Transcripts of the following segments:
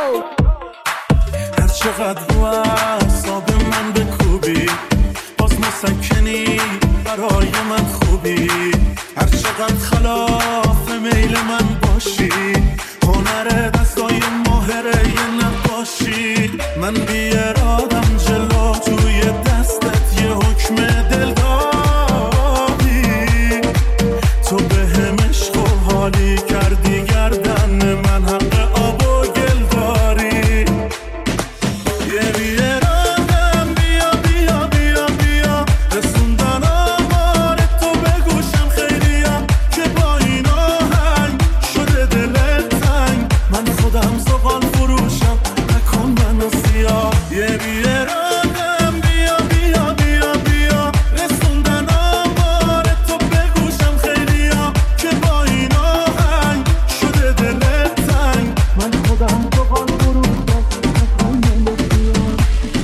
هر چقدر رو اعصاب من بکوبی باز مسکنی برای من خوبی، هر چقدر خلاف میل من باشی، هنر دستای ماهره نباشی، من بیارادم جلو توی دستت یه حکم دل دادی، تو به هم عشق و حالی کردی گردن من حق آب و گل داری، یه بیارادم بیا بیا بیا بیا رسوندن آمار تو به گوشم خیلیا که با این آهنگ شده دلت تنگ، من خودم زغال فروشم نکن منو سیاه، یه بیارادم بیا بیا بیا بیا رسوندن آمار تو به گوشم خیلیا که با این آهنگ شده دلت تنگ، من خودم زغال فروشم نکن منو سیاه.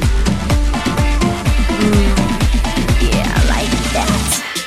Yeah, I like that.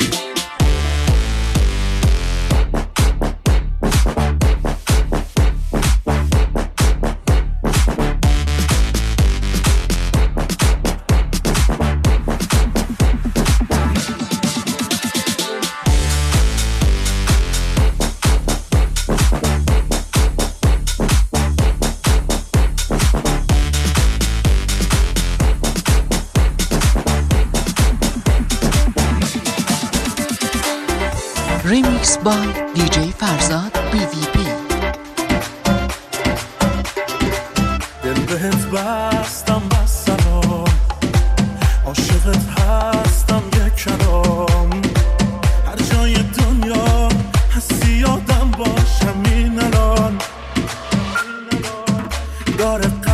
Remix by DJ Farzad BVP. دل بهت بستم بس سلام، عاشقت هستم یک کلام، هر جای دنیا هستی یادم باشم این الان، داره